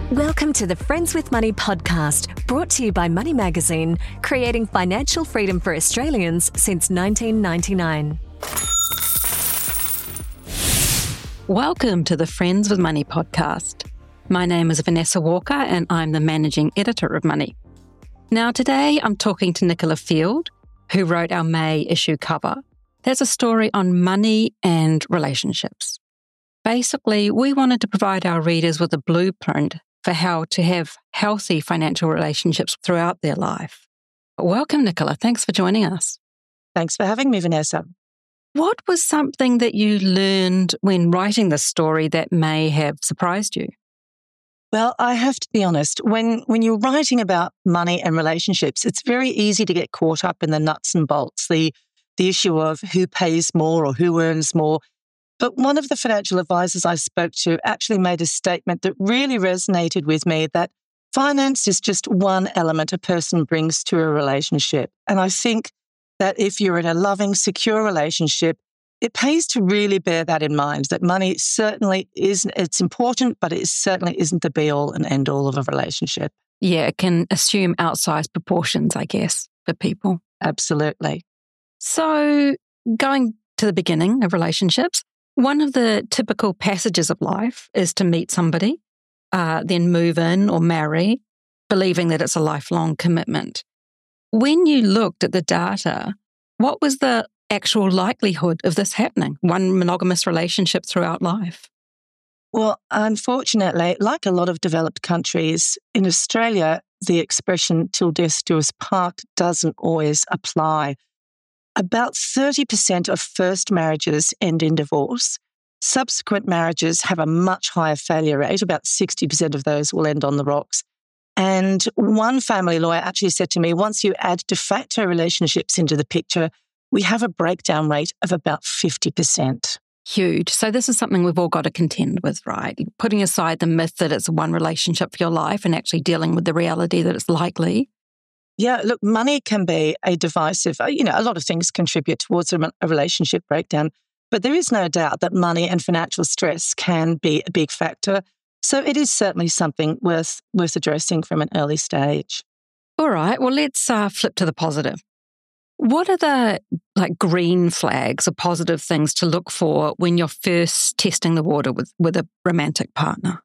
Welcome to the Friends with Money podcast, brought to you by Money Magazine, creating financial freedom for Australians since 1999. Welcome to the Friends with Money podcast. My name is Vanessa Walker and I'm the managing editor of Money. Now today I'm talking to Nicola Field, who wrote our May issue cover. There's a story on money and relationships. Basically, we wanted to provide our readers with a blueprint for how to have healthy financial relationships throughout their life. Welcome, Nicola. Thanks for joining us. Thanks for having me, Vanessa. What was something that you learned when writing this story that may have surprised you? Well, I have to be honest, when you're writing about money and relationships, it's very easy to get caught up in the nuts and bolts, the issue of who pays more or who earns more. But one of the financial advisors I spoke to actually made a statement that really resonated with me, that finance is just one element a person brings to a relationship. And I think that if you're in a loving, secure relationship, it pays to really bear that in mind, that money certainly isn't, it's important, but it certainly isn't the be all and end all of a relationship. Yeah, it can assume outsized proportions, I guess, for people. Absolutely. So going to the beginning of relationships, one of the typical passages of life is to meet somebody, then move in or marry, believing that it's a lifelong commitment. When you looked at the data, what was the actual likelihood of this happening, one monogamous relationship throughout life? Well, unfortunately, like a lot of developed countries, in Australia, the expression till death do us part doesn't always apply. About 30% of first marriages end in divorce. Subsequent marriages have a much higher failure rate. About 60% of those will end on the rocks. And one family lawyer actually said to me, once you add de facto relationships into the picture, we have a breakdown rate of about 50%. Huge. So this is something we've all got to contend with, right? Putting aside the myth that it's one relationship for your life and actually dealing with the reality that it's likely. Yeah, look, money can be a divisive, a lot of things contribute towards a relationship breakdown, but there is no doubt that money and financial stress can be a big factor. So it is certainly something worth addressing from an early stage. All right, well, let's flip to the positive. What are the green flags or positive things to look for when you're first testing the water with a romantic partner?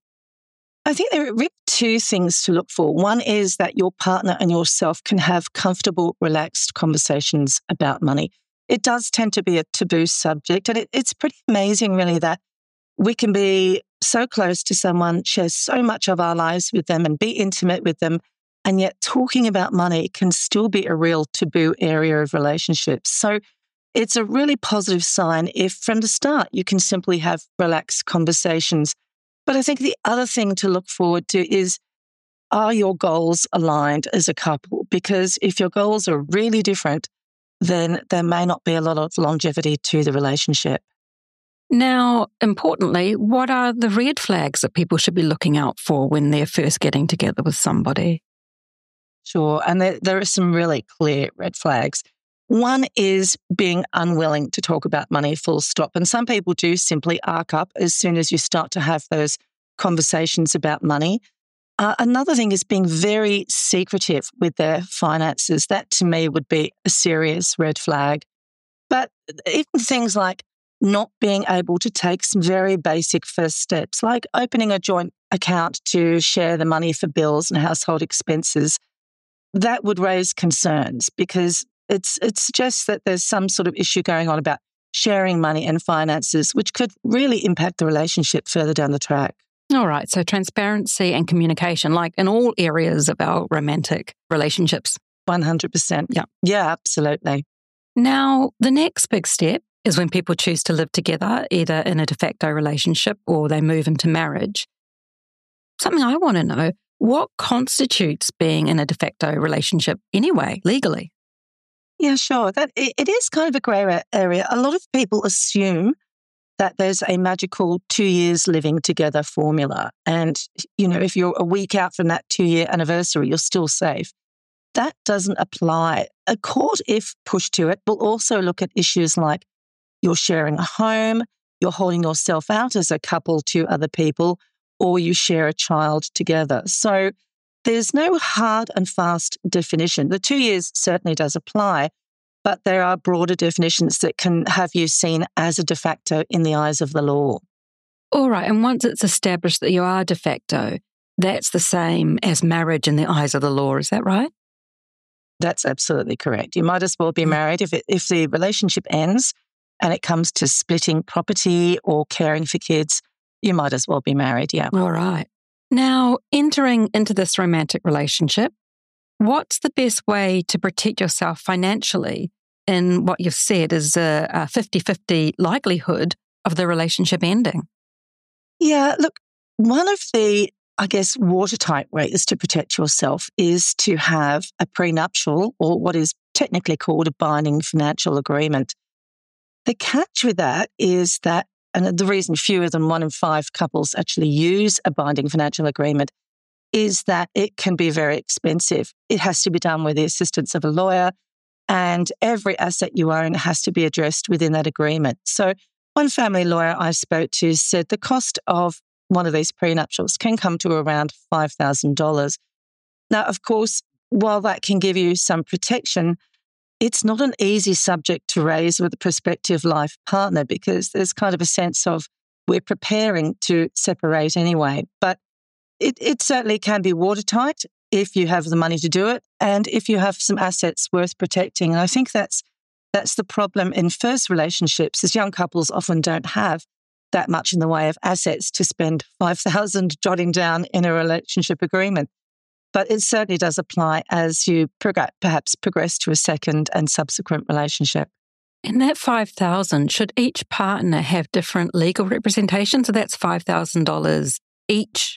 I think there are really two things to look for. One is that your partner and yourself can have comfortable, relaxed conversations about money. It does tend to be a taboo subject, and it's pretty amazing, really, that we can be so close to someone, share so much of our lives with them and be intimate with them, and yet talking about money can still be a real taboo area of relationships. So it's a really positive sign if from the start you can simply have relaxed conversations. But I think the other thing to look forward to is, are your goals aligned as a couple? Because if your goals are really different, then there may not be a lot of longevity to the relationship. Now, importantly, what are the red flags that people should be looking out for when they're first getting together with somebody? Sure, and there are some really clear red flags. One is being unwilling to talk about money, full stop. And some people do simply arc up as soon as you start to have those conversations about money. Another thing is being very secretive with their finances. That to me would be a serious red flag. But even things like not being able to take some very basic first steps, like opening a joint account to share the money for bills and household expenses, that would raise concerns because it suggests that there's some sort of issue going on about sharing money and finances, which could really impact the relationship further down the track. All right. So transparency and communication, like in all areas of our romantic relationships. 100%. Yeah. Yeah, absolutely. Now, the next big step is when people choose to live together, either in a de facto relationship or they move into marriage. Something I want to know, what constitutes being in a de facto relationship anyway, legally? Yeah, sure. It is kind of a grey area. A lot of people assume that there's a magical 2 years living together formula. And, if you're a week out from that 2-year anniversary, you're still safe. That doesn't apply. A court, if pushed to it, will also look at issues like you're sharing a home, you're holding yourself out as a couple to other people, or you share a child together. So there's no hard and fast definition. The 2 years certainly does apply, but there are broader definitions that can have you seen as a de facto in the eyes of the law. All right. And once it's established that you are de facto, that's the same as marriage in the eyes of the law. Is that right? That's absolutely correct. You might as well be married. If the relationship ends and it comes to splitting property or caring for kids, you might as well be married, yeah. All right. Now, entering into this romantic relationship, what's the best way to protect yourself financially in what you've said is a 50-50 likelihood of the relationship ending? Yeah, look, one of the, I guess, watertight ways to protect yourself is to have a prenuptial, or what is technically called a binding financial agreement. The catch with that is that, and the reason fewer than 1 in 5 couples actually use a binding financial agreement, is that it can be very expensive. It has to be done with the assistance of a lawyer, and every asset you own has to be addressed within that agreement. So one family lawyer I spoke to said the cost of one of these prenuptials can come to around $5,000. Now, of course, while that can give you some protection, it's not an easy subject to raise with a prospective life partner because there's kind of a sense of we're preparing to separate anyway. But it certainly can be watertight if you have the money to do it and if you have some assets worth protecting. And I think that's the problem in first relationships, is young couples often don't have that much in the way of assets to spend $5,000 jotting down in a relationship agreement. But it certainly does apply as you perhaps progress to a second and subsequent relationship. And that $5,000, should each partner have different legal representation? So that's $5,000 each?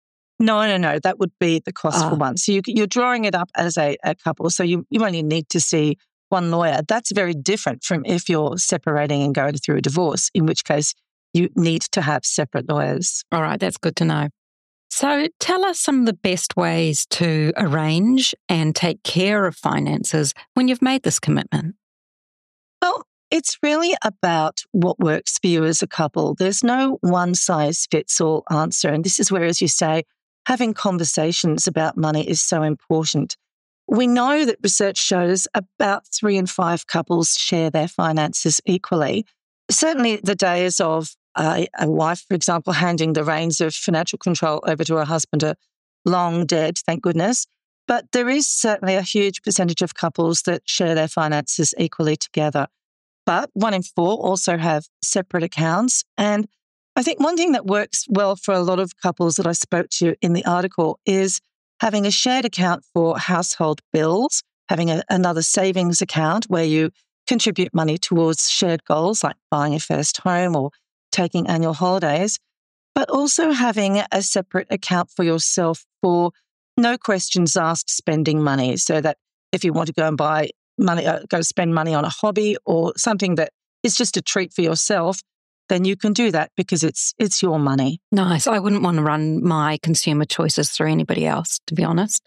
No. That would be the cost for one. So you're drawing it up as a couple. So you only need to see one lawyer. That's very different from if you're separating and going through a divorce, in which case you need to have separate lawyers. All right, that's good to know. So tell us some of the best ways to arrange and take care of finances when you've made this commitment. Well, it's really about what works for you as a couple. There's no one-size-fits-all answer. And this is where, as you say, having conversations about money is so important. We know that research shows about 3 in 5 couples share their finances equally. Certainly the days of a wife, for example, handing the reins of financial control over to her husband are long dead, thank goodness. But there is certainly a huge percentage of couples that share their finances equally together. But 1 in 4 also have separate accounts. And I think one thing that works well for a lot of couples that I spoke to in the article is having a shared account for household bills, having another savings account where you contribute money towards shared goals like buying a first home or taking annual holidays, but also having a separate account for yourself for no questions asked spending money, so that if you want to go and buy money, go spend money on a hobby or something that is just a treat for yourself, then you can do that because it's your money. Nice. I wouldn't want to run my consumer choices through anybody else, to be honest.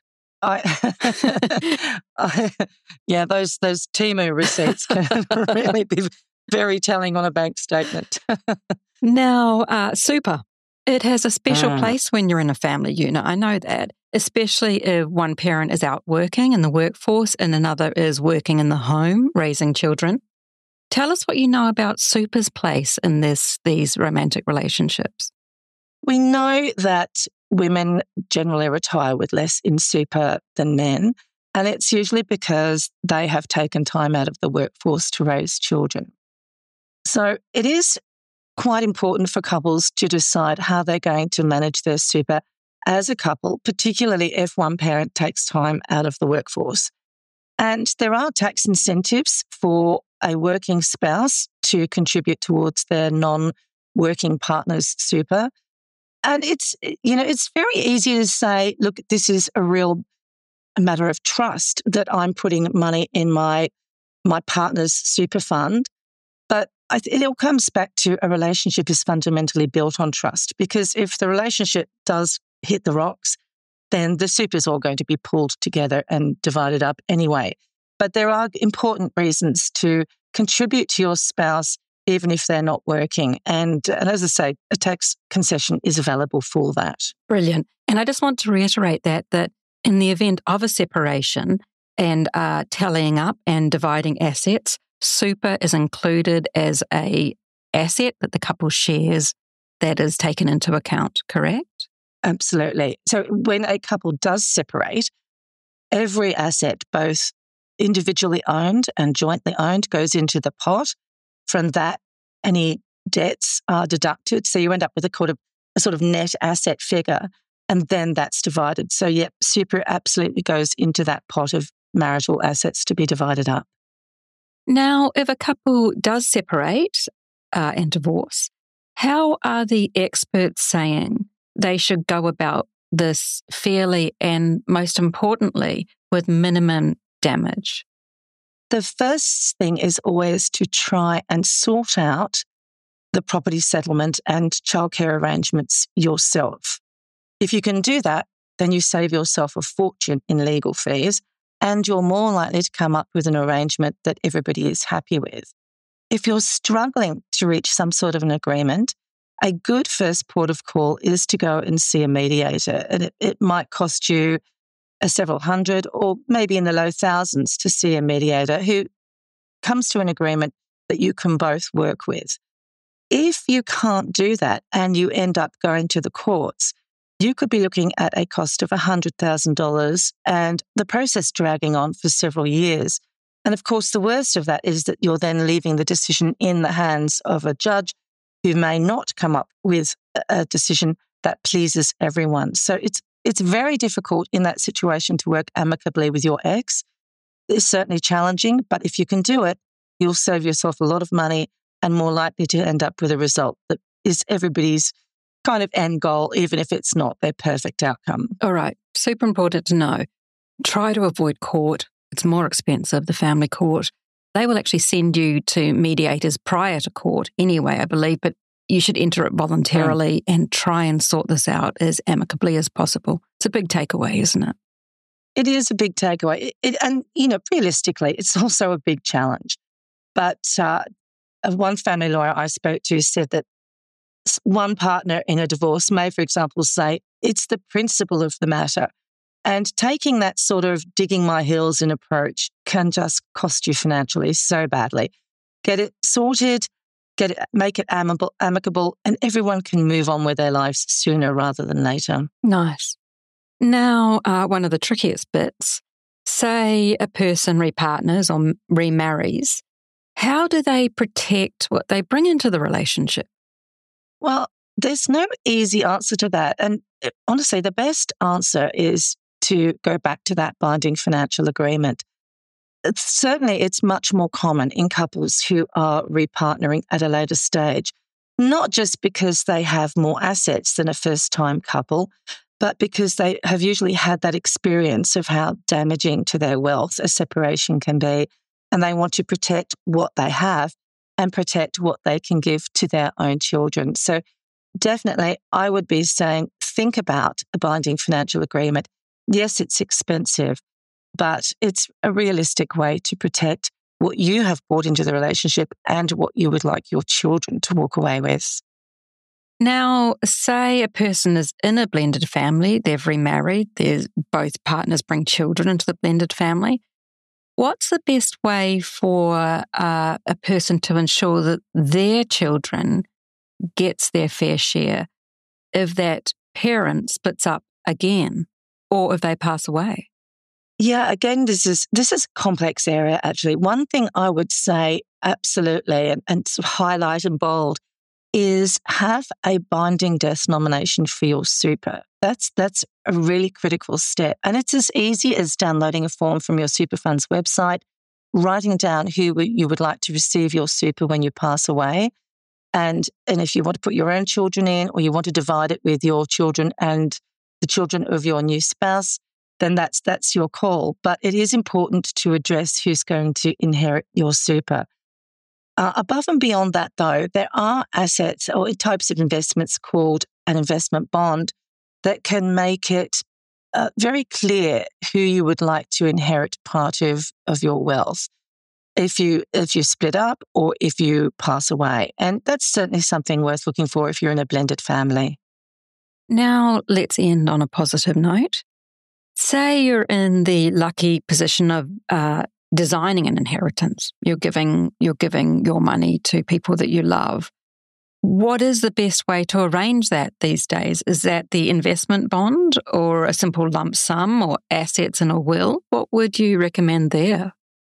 Yeah, those Temu receipts can really be very telling on a bank statement. Now, super. It has a special place when you're in a family unit. I know that, especially if one parent is out working in the workforce and another is working in the home raising children. Tell us what you know about super's place in these romantic relationships. We know that women generally retire with less in super than men, and it's usually because they have taken time out of the workforce to raise children. So it is quite important for couples to decide how they're going to manage their super as a couple, particularly if one parent takes time out of the workforce. And there are tax incentives for a working spouse to contribute towards their non-working partner's super. And it's very easy to say, look, this is a matter of trust that I'm putting money in my partner's super fund. But it all comes back to a relationship is fundamentally built on trust, because if the relationship does hit the rocks, then the super is all going to be pulled together and divided up anyway. But there are important reasons to contribute to your spouse even if they're not working. And as I say, a tax concession is available for that. Brilliant. And I just want to reiterate that in the event of a separation and tallying up and dividing assets, super is included as a asset that the couple shares that is taken into account, correct? Absolutely. So when a couple does separate, every asset, both individually owned and jointly owned, goes into the pot. From that, any debts are deducted. So you end up with a sort of net asset figure, and then that's divided. So, yep, super absolutely goes into that pot of marital assets to be divided up. Now, if a couple does separate and divorce, how are the experts saying they should go about this fairly and, most importantly, with minimum damage? The first thing is always to try and sort out the property settlement and childcare arrangements yourself. If you can do that, then you save yourself a fortune in legal fees, and you're more likely to come up with an arrangement that everybody is happy with. If you're struggling to reach some sort of an agreement, a good first port of call is to go and see a mediator. And it might cost you several hundred or maybe in the low thousands to see a mediator who comes to an agreement that you can both work with. If you can't do that and you end up going to the courts, you could be looking at a cost of $100,000 and the process dragging on for several years. And of course, the worst of that is that you're then leaving the decision in the hands of a judge who may not come up with a decision that pleases everyone. So it's very difficult in that situation to work amicably with your ex. It's certainly challenging, but if you can do it, you'll save yourself a lot of money and more likely to end up with a result that is everybody's kind of end goal, even if it's not their perfect outcome. All right. Super important to know. Try to avoid court. It's more expensive, the family court. They will actually send you to mediators prior to court anyway, I believe, but you should enter it voluntarily and try and sort this out as amicably as possible. It's a big takeaway, isn't it? It is a big takeaway. And realistically, it's also a big challenge. But one family lawyer I spoke to said that one partner in a divorce may, for example, say, it's the principle of the matter. And taking that sort of digging my heels in approach can just cost you financially so badly. Get it sorted, make it amicable, and everyone can move on with their lives sooner rather than later. Nice. Now, one of the trickiest bits, say a person repartners or remarries, how do they protect what they bring into the relationship? Well, there's no easy answer to that. And honestly, the best answer is to go back to that binding financial agreement. It's much more common in couples who are repartnering at a later stage, not just because they have more assets than a first-time couple, but because they have usually had that experience of how damaging to their wealth a separation can be, and they want to protect what they have and protect what they can give to their own children. So definitely, I would be saying, think about a binding financial agreement. Yes, it's expensive, but it's a realistic way to protect what you have brought into the relationship and what you would like your children to walk away with. Now, say a person is in a blended family, they've remarried, both partners bring children into the blended family. What's the best way for a person to ensure that their children gets their fair share if that parent splits up again or if they pass away? Yeah, again, this is a complex area, actually. One thing I would say absolutely and sort of highlight in bold is have a binding death nomination for your super. That's a really critical step. And it's as easy as downloading a form from your super fund's website, writing down who you would like to receive your super when you pass away. And if you want to put your own children in or you want to divide it with your children and the children of your new spouse, then that's your call. But it is important to address who's going to inherit your super. Above and beyond that, though, there are assets or types of investments called an investment bond that can make it very clear who you would like to inherit part of your wealth. if you split up or if you pass away. And that's certainly something worth looking for if you're in a blended family. Now, let's end on a positive note. Say you're in the lucky position of designing an inheritance. You're giving your money to people that you love. What is the best way to arrange that these days? Is that the investment bond or a simple lump sum or assets in a will? What would you recommend there?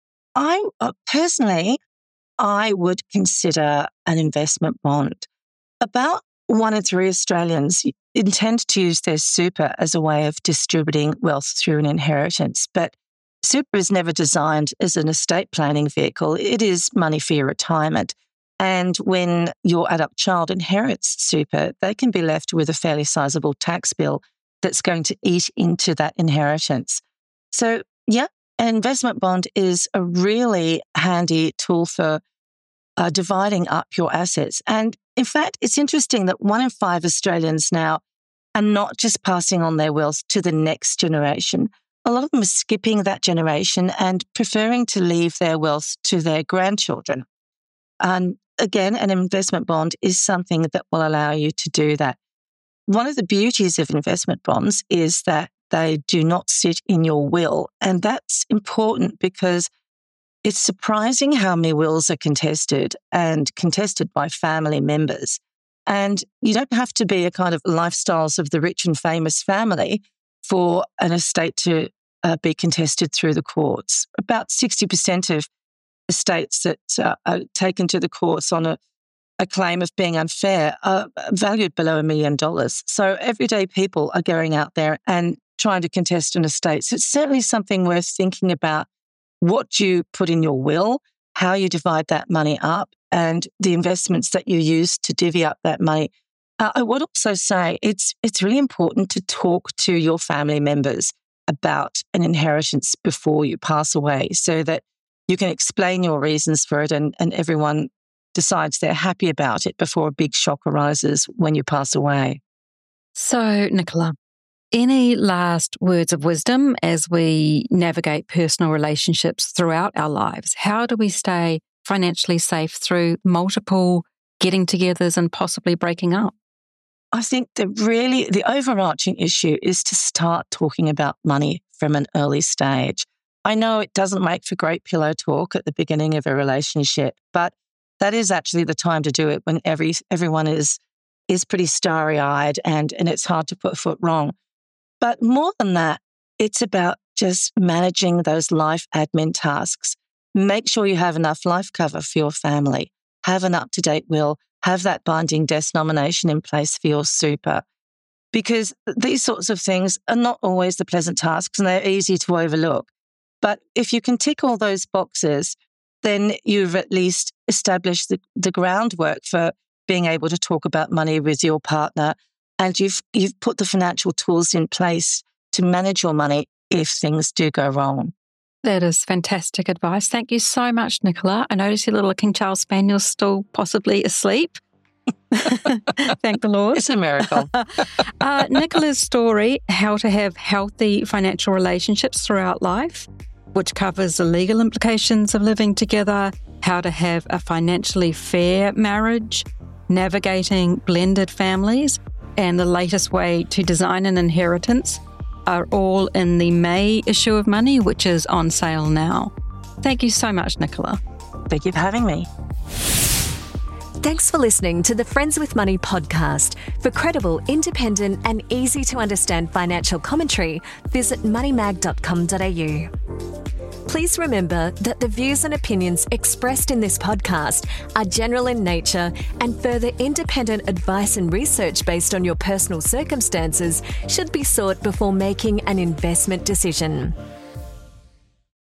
Personally, I would consider an investment bond. About 1 in 3 Australians intend to use their super as a way of distributing wealth through an inheritance. But super is never designed as an estate planning vehicle. It is money for your retirement. And when your adult child inherits super, they can be left with a fairly sizable tax bill that's going to eat into that inheritance. So, yeah, an investment bond is a really handy tool for dividing up your assets. And in fact, it's interesting that 1 in 5 Australians now are not just passing on their wealth to the next generation. A lot of them are skipping that generation and preferring to leave their wealth to their grandchildren. And again, an investment bond is something that will allow you to do that. One of the beauties of investment bonds is that they do not sit in your will. And that's important because it's surprising how many wills are contested and contested by family members. And you don't have to be a kind of lifestyles of the rich and famous family for an estate to be contested through the courts. About 60% of estates that are taken to the courts on a claim of being unfair are valued below $1 million. So everyday people are going out there and trying to contest an estate. So it's certainly something worth thinking about what you put in your will, how you divide that money up, and the investments that you use to divvy up that money. I would also say it's really important to talk to your family members about an inheritance before you pass away so that you can explain your reasons for it and everyone decides they're happy about it before a big shock arises when you pass away. So, Nicola, any last words of wisdom as we navigate personal relationships throughout our lives? How do we stay financially safe through multiple getting-togethers and possibly breaking up? I think the overarching issue is to start talking about money from an early stage. I know it doesn't make for great pillow talk at the beginning of a relationship, but that is actually the time to do it when everyone is pretty starry-eyed and it's hard to put a foot wrong. But more than that, it's about just managing those life admin tasks. Make sure you have enough life cover for your family. Have an up-to-date will. Have that binding death nomination in place for your super. Because these sorts of things are not always the pleasant tasks and they're easy to overlook. But if you can tick all those boxes, then you've at least established the groundwork for being able to talk about money with your partner, and you've put the financial tools in place to manage your money if things do go wrong. That is fantastic advice. Thank you so much, Nicola. I notice your little King Charles Spaniel's still possibly asleep. Thank the Lord. It's a miracle. Nicola's story, How to Have Healthy Financial Relationships Throughout Life, which covers the legal implications of living together, how to have a financially fair marriage, navigating blended families, and the latest way to design an inheritance, are all in the May issue of Money, which is on sale now. Thank you so much, Nicola. Thank you for having me. Thanks for listening to the Friends with Money podcast. For credible, independent and easy to understand financial commentary, visit moneymag.com.au. Please remember that the views and opinions expressed in this podcast are general in nature, and further independent advice and research based on your personal circumstances should be sought before making an investment decision.